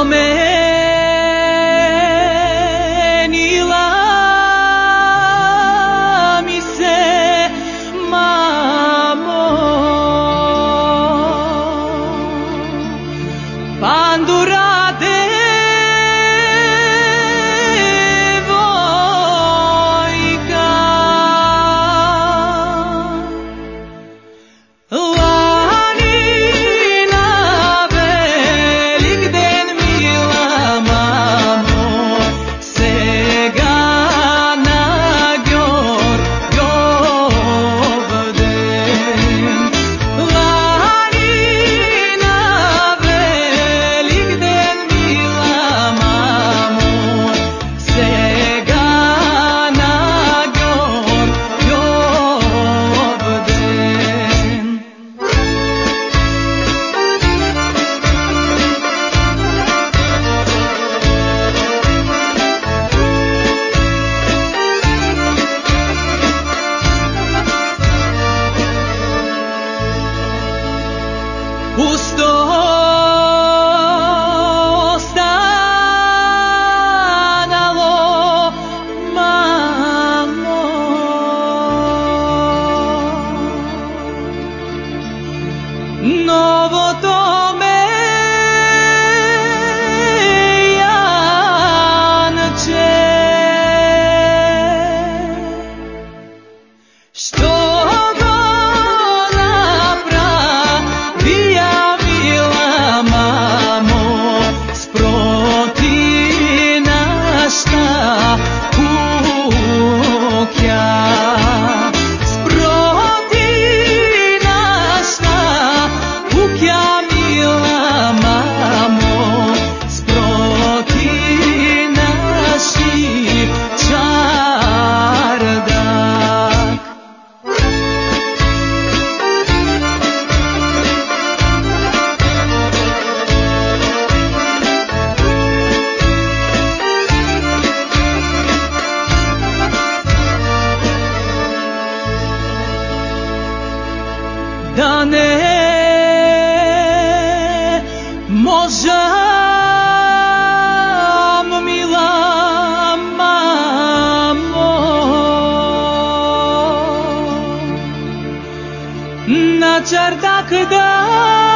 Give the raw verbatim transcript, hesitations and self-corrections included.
promenila mi se, mamo. Pandura devojka, lani na Velikden mila mamo, sega na Gjorgjovden. Lani na Velikden mila mamo, sega na Gjorgjovden. Pusto stanalo, mamo. Novo tome janče, što go napravija mila mamo, sproti našta kukja. Sproti našta kukja mila mamo, sproti naši čardak. Da ne možam, mila mamo, na čardak da